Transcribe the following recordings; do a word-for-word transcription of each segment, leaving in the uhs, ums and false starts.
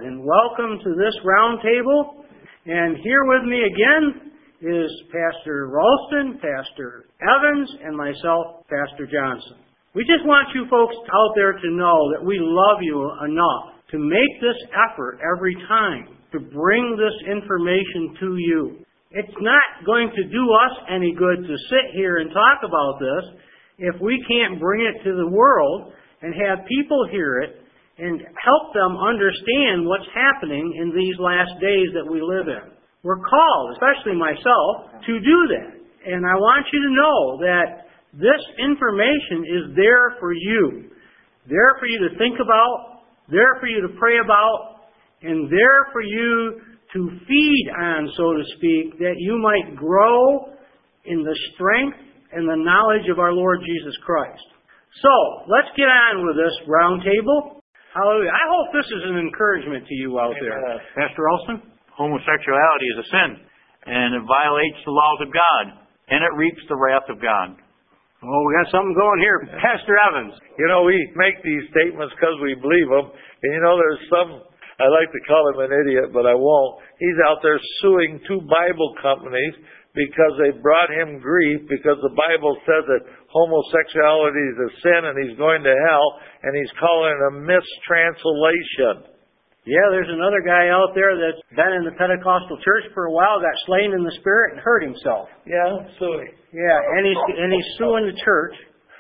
and welcome to this round table. And here with me again is Pastor Ralston, Pastor Evans, and myself, Pastor Johnson. We just want you folks out there to know that we love you enough to make this effort every time to bring this information to you. It's not going to do us any good to sit here and talk about this if we can't bring it to the world and have people hear it and help them understand what's happening in these last days that we live in. We're called, especially myself, to do that. And I want you to know that this information is there for you. There for you to think about, there for you to pray about, and there for you to feed on, so to speak, that you might grow in the strength and the knowledge of our Lord Jesus Christ. So, let's get on with this round table. Hallelujah. I hope this is an encouragement to you out there. Amen. Pastor Olson? Homosexuality is a sin, and it violates the laws of God, and it reaps the wrath of God. Oh, we got something going here. Pastor Evans. You know, we make these statements because we believe them. And you know, there's some, I like to call him an idiot, but I won't. He's out there suing two Bible companies because they brought him grief because the Bible says that homosexuality is a sin and he's going to hell, and he's calling it a mistranslation. Yeah, there's another guy out there that's been in the Pentecostal church for a while, got slain in the Spirit, and hurt himself. Yeah, suing. Yeah, and he's, and he's suing the church.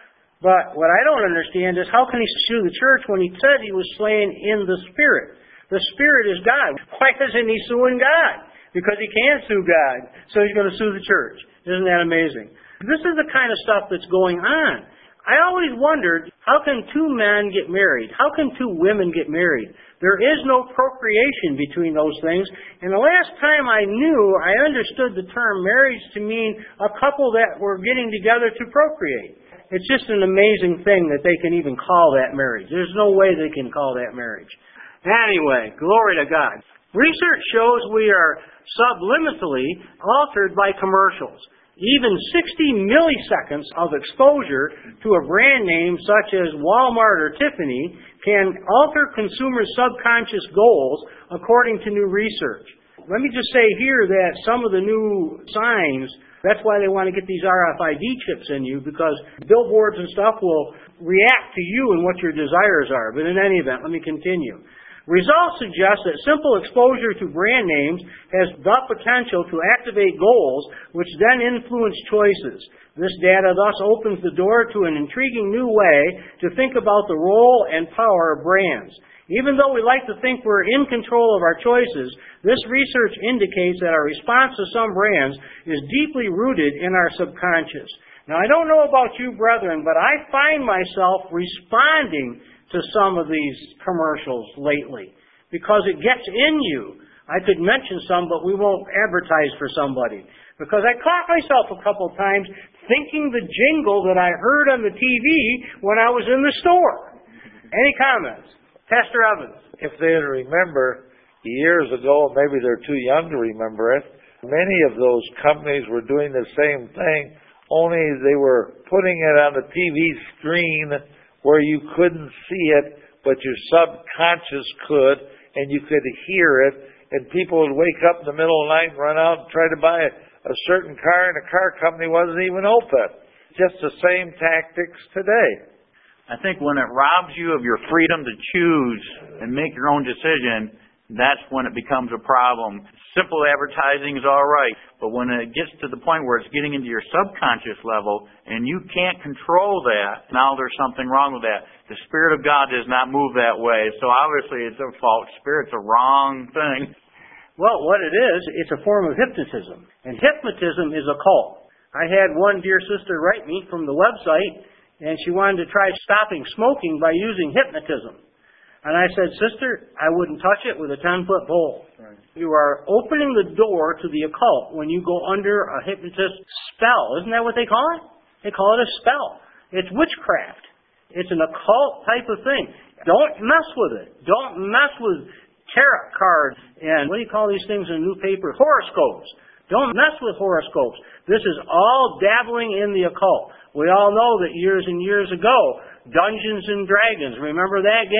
But what I don't understand is how can he sue the church when he said he was slain in the Spirit? The Spirit is God. Why isn't he suing God? Because he can't sue God, so he's going to sue the church. Isn't that amazing? This is the kind of stuff that's going on. I always wondered, how can two men get married? How can two women get married? There is no procreation between those things. And the last time I knew, I understood the term marriage to mean a couple that were getting together to procreate. It's just an amazing thing that they can even call that marriage. There's no way they can call that marriage. Anyway, glory to God. Research shows we are subliminally altered by commercials. Even sixty milliseconds of exposure to a brand name such as Walmart or Tiffany can alter consumers' subconscious goals according to new research. Let me just say here that some of the new signs, that's why they want to get these R F I D chips in you, because billboards and stuff will react to you and what your desires are. But in any event, let me continue. Results suggest that simple exposure to brand names has the potential to activate goals, which then influence choices. This data thus opens the door to an intriguing new way to think about the role and power of brands. Even though we like to think we're in control of our choices, this research indicates that our response to some brands is deeply rooted in our subconscious. Now, I don't know about you, brethren, but I find myself responding to some of these commercials lately because it gets in you. I could mention some, but we won't advertise for somebody. Because I caught myself a couple of times thinking the jingle that I heard on the T V when I was in the store. Any comments? Pastor Evans. If they remember, years ago, maybe they're too young to remember it, many of those companies were doing the same thing, only they were putting it on the T V screen where you couldn't see it, but your subconscious could, and you could hear it, and people would wake up in the middle of the night and run out and try to buy a, a certain car, and the car company wasn't even open. Just the same tactics today. I think when it robs you of your freedom to choose and make your own decision, that's when it becomes a problem. Simple advertising is all right, but when it gets to the point where it's getting into your subconscious level and you can't control that, now there's something wrong with that. The Spirit of God does not move that way, so obviously it's a false spirit. It's a wrong thing. Well, what it is, it's a form of hypnotism, and hypnotism is a cult. I had one dear sister write me from the website, and she wanted to try stopping smoking by using hypnotism. And I said, sister, I wouldn't touch it with a ten-foot pole. Right. You are opening the door to the occult when you go under a hypnotist spell. Isn't that what they call it? They call it a spell. It's witchcraft. It's an occult type of thing. Don't mess with it. Don't mess with tarot cards and what do you call these things in the newspaper? Horoscopes. Don't mess with horoscopes. This is all dabbling in the occult. We all know that years and years ago, Dungeons and Dragons, remember that game?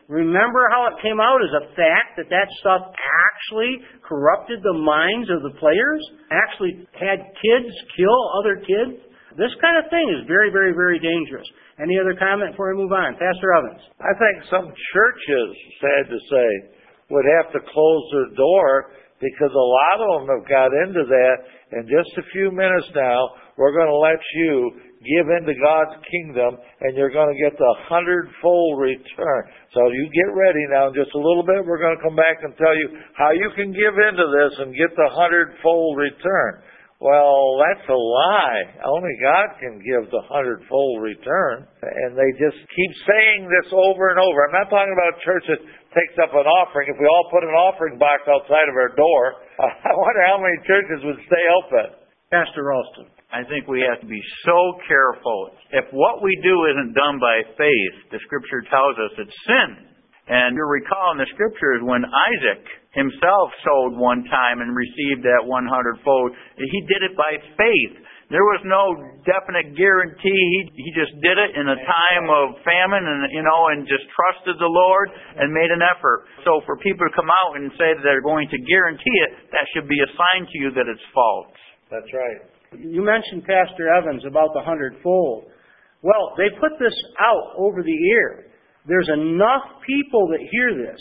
Remember how it came out as a fact that that stuff actually corrupted the minds of the players? Actually had kids kill other kids? This kind of thing is very, very, very dangerous. Any other comment before we move on? Pastor Evans. I think some churches, sad to say, would have to close their door because a lot of them have got into that. In just a few minutes now, we're going to let you give into God's kingdom, and you're going to get the hundredfold return. So you get ready now. In just a little bit, we're going to come back and tell you how you can give into this and get the hundredfold return. Well, that's a lie. Only God can give the hundredfold return. And they just keep saying this over and over. I'm not talking about a church that takes up an offering. If we all put an offering box outside of our door, I wonder how many churches would stay open. Pastor Ralston. I think we have to be so careful. If what we do isn't done by faith, the Scripture tells us it's sin. And you recall in the Scriptures when Isaac himself sowed one time and received that one hundredfold, he did it by faith. There was no definite guarantee. He, he just did it in a time of famine and, you know, and just trusted the Lord and made an effort. So for people to come out and say that they're going to guarantee it, that should be a sign to you that it's false. That's right. You mentioned Pastor Evans about the hundredfold. Well, they put this out over the air. There's enough people that hear this.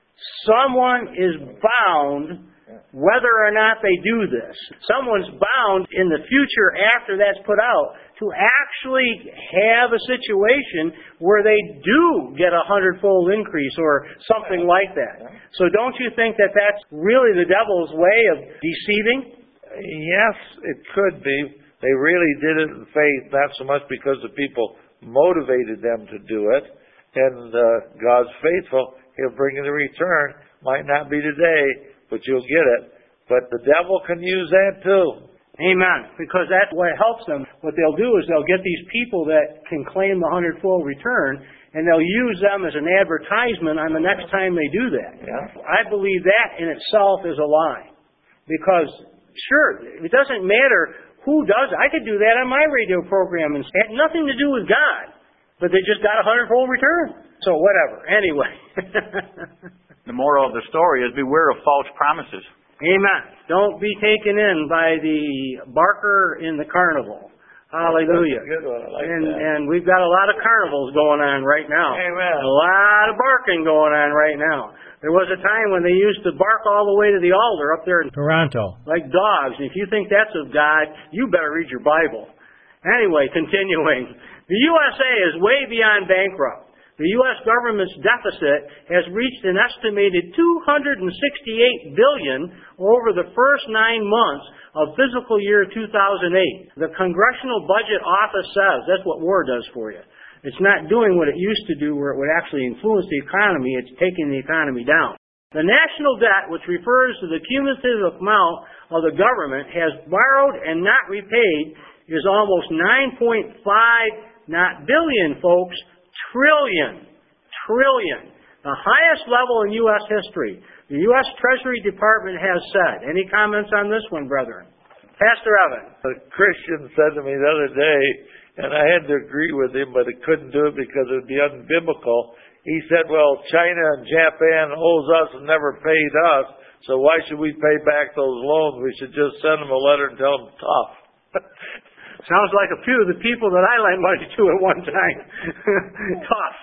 Someone is bound whether or not they do this. Someone's bound in the future after that's put out to actually have a situation where they do get a hundredfold increase or something like that. So don't you think that that's really the devil's way of deceiving? Yes, it could be. They really did it in faith, not so much because the people motivated them to do it. And uh, God's faithful. He'll bring you the return. Might not be today, but you'll get it. But the devil can use that too. Amen. Because that's what helps them. What they'll do is they'll get these people that can claim the hundredfold return, and they'll use them as an advertisement on the next time they do that. Yeah. I believe that in itself is a lie. Because sure, it doesn't matter who does it. I could do that on my radio program and it had nothing to do with God. But they just got a hundredfold return. So whatever. Anyway. The moral of the story is beware of false promises. Amen. Don't be taken in by the barker in the carnival. Hallelujah. That's a good one. I like and, that. and we've got a lot of carnivals going on right now. Amen. A lot of barking going on right now. There was a time when they used to bark all the way to the altar up there in Toronto, like dogs. And if you think that's of God, you better read your Bible. Anyway, continuing. The U S A is way beyond bankrupt. The U S government's deficit has reached an estimated two hundred sixty-eight billion dollars over the first nine months of fiscal year two thousand eight. The Congressional Budget Office says that's what war does for you. It's not doing what it used to do where it would actually influence the economy. It's taking the economy down. The national debt, which refers to the cumulative amount of the government, has borrowed and not repaid, is almost nine point five, not billion, folks, trillion. Trillion. The highest level in U S history. The U S Treasury Department has said. Any comments on this one, brethren? Pastor Evan. A Christian said to me the other day, and I had to agree with him, but I couldn't do it because it would be unbiblical. He said, well, China and Japan owes us and never paid us, so why should we pay back those loans? We should just send them a letter and tell them tough. Sounds like a few of the people that I lent money to at one time. Tough.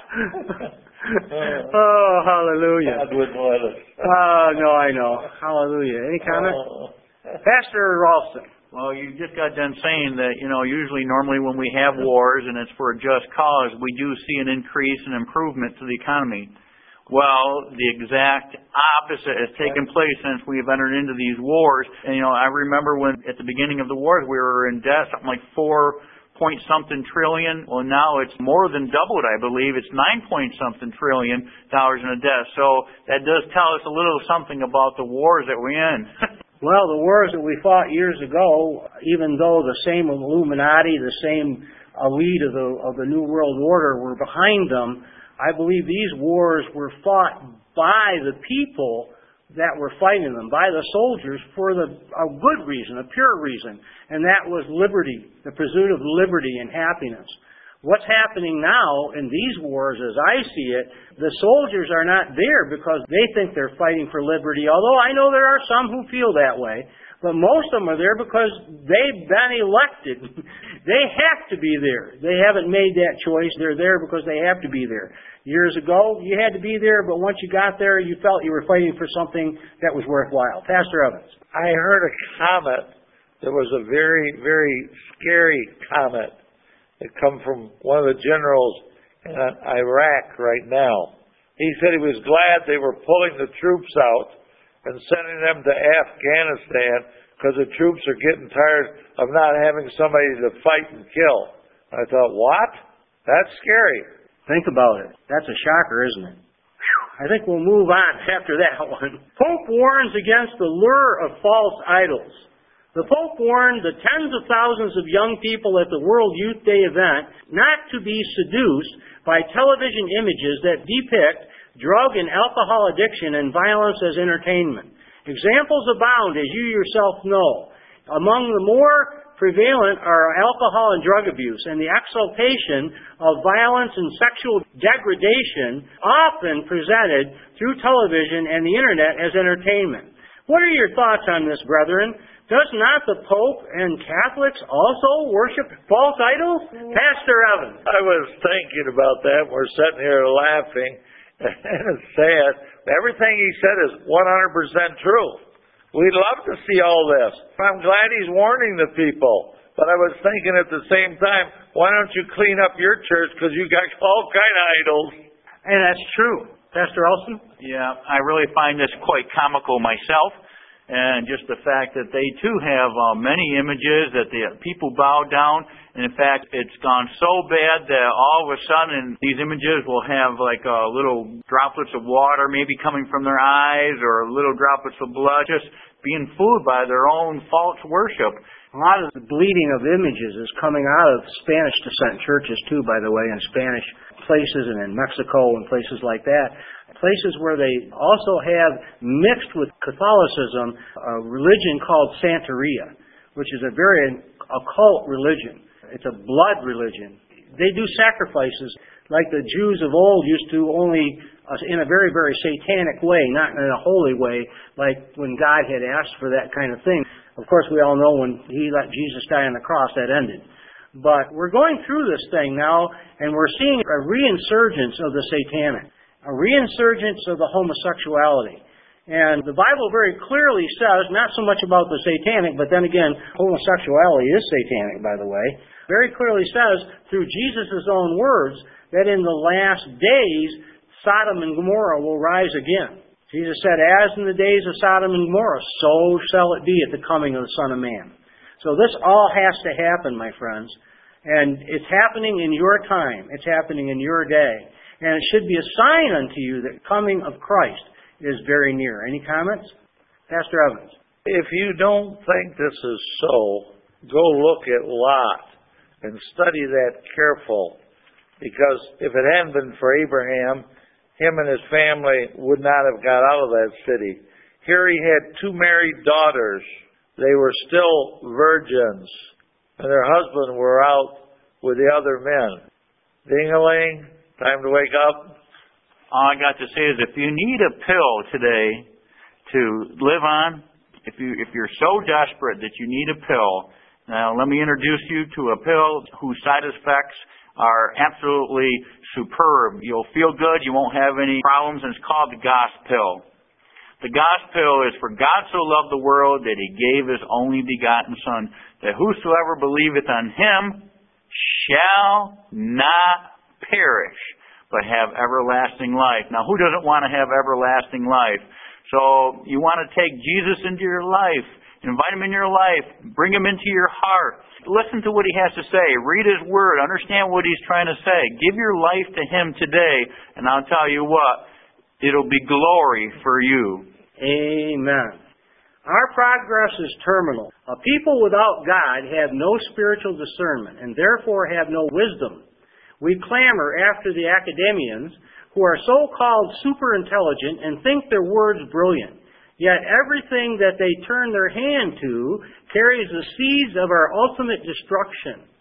Oh, hallelujah. God wouldn't let us. Oh, no, I know. Hallelujah. Any comment? Uh, Pastor Ralston. Well, you just got done saying that, you know, usually normally when we have wars and it's for a just cause, we do see an increase and improvement to the economy. Well, the exact opposite has taken place since we have entered into these wars. And, you know, I remember when at the beginning of the wars we were in debt, something like four point something trillion. Well, now it's more than doubled, I believe. It's nine point something trillion dollars in a debt. So that does tell us a little something about the wars that we're in. Well, the wars that we fought years ago, even though the same Illuminati, the same elite of the of the New World Order were behind them, I believe these wars were fought by the people that were fighting them, by the soldiers, for the, a good reason, a pure reason, and that was liberty, the pursuit of liberty and happiness. What's happening now in these wars, as I see it, the soldiers are not there because they think they're fighting for liberty, although I know there are some who feel that way. But most of them are there because they've been elected. They have to be there. They haven't made that choice. They're there because they have to be there. Years ago, you had to be there, but once you got there, you felt you were fighting for something that was worthwhile. Pastor Evans. I heard a comment that was a very, very scary comment. It come from one of the generals in Iraq right now. He said he was glad they were pulling the troops out and sending them to Afghanistan because the troops are getting tired of not having somebody to fight and kill. I thought, what? That's scary. Think about it. That's a shocker, isn't it? I think we'll move on after that one. Pope warns against the lure of false idols. The Pope warned the tens of thousands of young people at the World Youth Day event not to be seduced by television images that depict drug and alcohol addiction and violence as entertainment. Examples abound, as you yourself know. Among the more prevalent are alcohol and drug abuse and the exaltation of violence and sexual degradation often presented through television and the internet as entertainment. What are your thoughts on this, brethren? Does not the Pope and Catholics also worship false idols? Pastor Evans. I was thinking about that. We're sitting here laughing, and it's sad. Everything he said is one hundred percent true. We'd love to see all this. I'm glad he's warning the people. But I was thinking at the same time, why don't you clean up your church because you got all kind of idols. And that's true. Pastor Olson? Yeah, I really find this quite comical myself. And just the fact that they too have uh, many images that the people bow down. And in fact, it's gone so bad that all of a sudden these images will have like uh, little droplets of water maybe coming from their eyes or little droplets of blood, just being fooled by their own false worship. A lot of the bleeding of images is coming out of Spanish descent churches too, by the way, in Spanish places and in Mexico and places like that. Places where they also have mixed with Catholicism a religion called Santeria, which is a very occult religion. It's a blood religion. They do sacrifices like the Jews of old used to, only in a very, very satanic way, not in a holy way, like when God had asked for that kind of thing. Of course, we all know when He let Jesus die on the cross, that ended. But we're going through this thing now, and we're seeing a reinsurgence of the satanic, a reinsurgence of the homosexuality. And the Bible very clearly says, not so much about the satanic, but then again, homosexuality is satanic, by the way, very clearly says, through Jesus' own words, that in the last days, Sodom and Gomorrah will rise again. Jesus said, as in the days of Sodom and Gomorrah, so shall it be at the coming of the Son of Man. So this all has to happen, my friends. And it's happening in your time. It's happening in your day. And it should be a sign unto you that coming of Christ is very near. Any comments? Pastor Evans. If you don't think this is so, go look at Lot and study that careful. Because if it hadn't been for Abraham, him and his family would not have got out of that city. Here he had two married daughters. They were still virgins, and their husbands were out with the other men. Ding-a-ling, time to wake up. All I got to say is if you need a pill today to live on, if, you, if you're so desperate that you need a pill, now let me introduce you to a pill whose side effects are absolutely superb. You'll feel good, you won't have any problems, and it's called the Gospel. The Gospel is, for God so loved the world that He gave His only begotten Son, that whosoever believeth on Him shall not perish, but have everlasting life. Now, who doesn't want to have everlasting life? So, you want to take Jesus into your life, invite Him in your life, bring Him into your heart. Listen to what He has to say. Read His Word. Understand what He's trying to say. Give your life to Him today, and I'll tell you what, it'll be glory for you. Amen. Our progress is terminal. A people without God have no spiritual discernment, and therefore have no wisdom. We clamor after the academians, who are so-called super-intelligent and think their words brilliant. Yet everything that they turn their hand to carries the seeds of our ultimate destruction.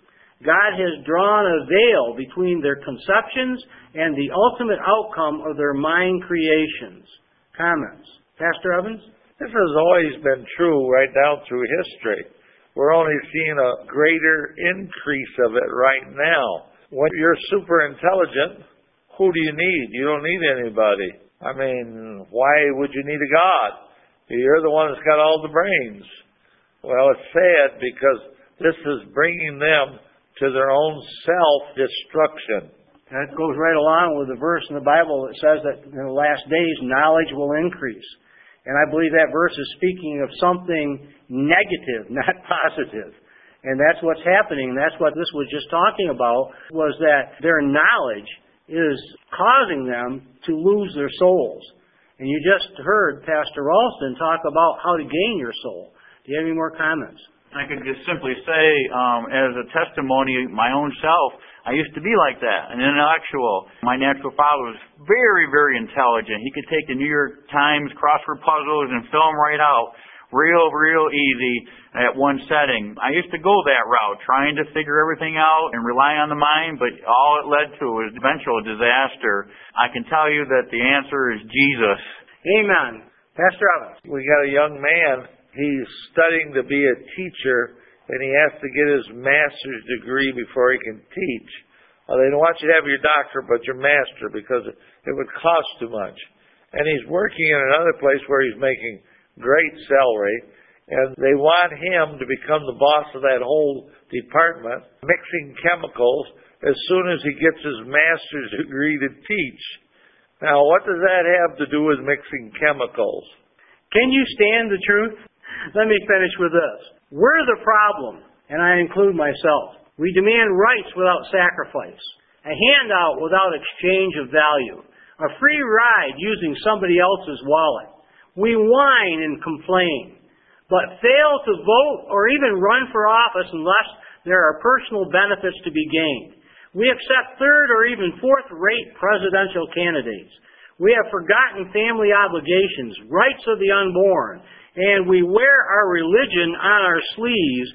God has drawn a veil between their conceptions and the ultimate outcome of their mind creations. Comments? Pastor Evans? This has always been true right down through history. We're only seeing a greater increase of it right now. When you're super intelligent, who do you need? You don't need anybody. I mean, why would you need a God? You're the one that's got all the brains. Well, it's sad because this is bringing them to their own self-destruction. That goes right along with the verse in the Bible that says that in the last days knowledge will increase. And I believe that verse is speaking of something negative, not positive. And that's what's happening. That's what this was just talking about, was that their knowledge is causing them to lose their souls. And you just heard Pastor Ralston talk about how to gain your soul. Do you have any more comments? I could just simply say, um, as a testimony, my own self, I used to be like that, an intellectual. My natural father was very, very intelligent. He could take the New York Times crossword puzzles and fill them right out, real, real easy at one setting. I used to go that route, trying to figure everything out and rely on the mind, but all it led to was eventual disaster. I can tell you that the answer is Jesus. Amen. Pastor Evans. We got a young man. He's studying to be a teacher, and he has to get his master's degree before he can teach. Well, they don't want you to have your doctorate, but your master, because it would cost too much. And he's working in another place where he's making great salary, and they want him to become the boss of that whole department, mixing chemicals as soon as he gets his master's degree to teach. Now, what does that have to do with mixing chemicals? Can you stand the truth? Let me finish with this. We're the problem, and I include myself. We demand rights without sacrifice, a handout without exchange of value, a free ride using somebody else's wallet. We whine and complain, but fail to vote or even run for office unless there are personal benefits to be gained. We accept third or even fourth-rate presidential candidates. We have forgotten family obligations, rights of the unborn, and we wear our religion on our sleeves,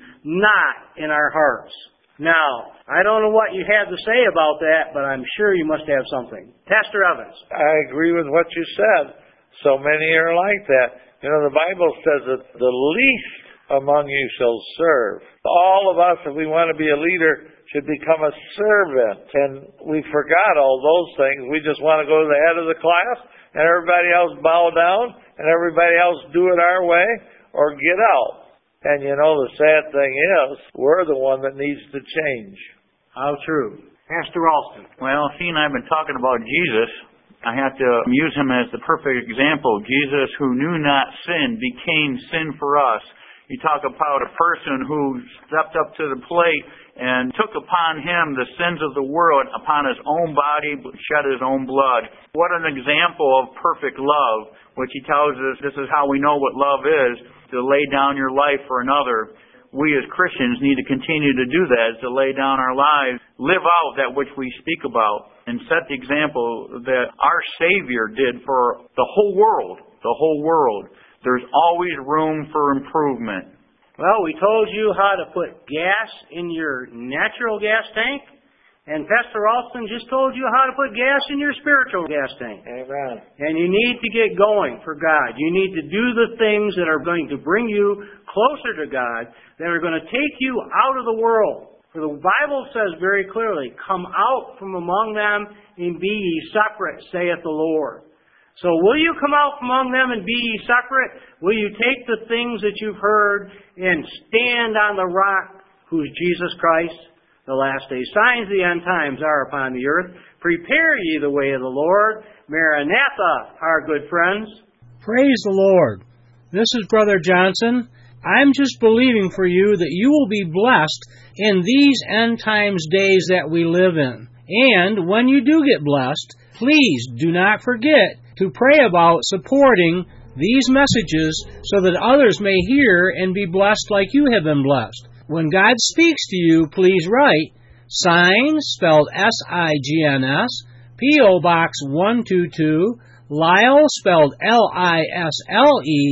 not in our hearts. Now, I don't know what you have to say about that, but I'm sure you must have something. Pastor Evans. I agree with what you said. So many are like that. You know, the Bible says that the least among you shall serve. All of us, if we want to be a leader, should become a servant. And we forgot all those things. We just want to go to the head of the class, and everybody else bow down, and everybody else do it our way, or get out. And you know, the sad thing is, we're the one that needs to change. How true. Pastor Ralston. Well, seeing I've been talking about Jesus, I have to use him as the perfect example. Jesus, who knew not sin, became sin for us. You talk about a person who stepped up to the plate and took upon him the sins of the world upon his own body, shed his own blood. What an example of perfect love, which he tells us this is how we know what love is, to lay down your life for another. We as Christians need to continue to do that, is to lay down our lives, live out that which we speak about, and set the example that our Savior did for the whole world, the whole world. There's always room for improvement. Well, we told you how to put gas in your natural gas tank, and Pastor Ralston just told you how to put gas in your spiritual gas tank. Amen. And you need to get going for God. You need to do the things that are going to bring you closer to God, that are going to take you out of the world. For the Bible says very clearly, come out from among them and be ye separate, saith the Lord. So will you come out from among them and be ye separate? Will you take the things that you've heard and stand on the rock, who's Jesus Christ? The last day signs of the end times are upon the earth. Prepare ye the way of the Lord. Maranatha, our good friends. Praise the Lord. This is Brother Johnson. I'm just believing for you that you will be blessed in these end times days that we live in. And when you do get blessed, please do not forget to pray about supporting these messages so that others may hear and be blessed like you have been blessed. When God speaks to you, please write sign, spelled S I G N S, P O Box one two two, Lisle, spelled L I S L E,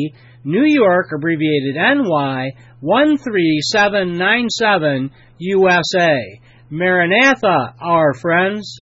New York, abbreviated N Y, one three seven nine seven, U S A. Maranatha, our friends.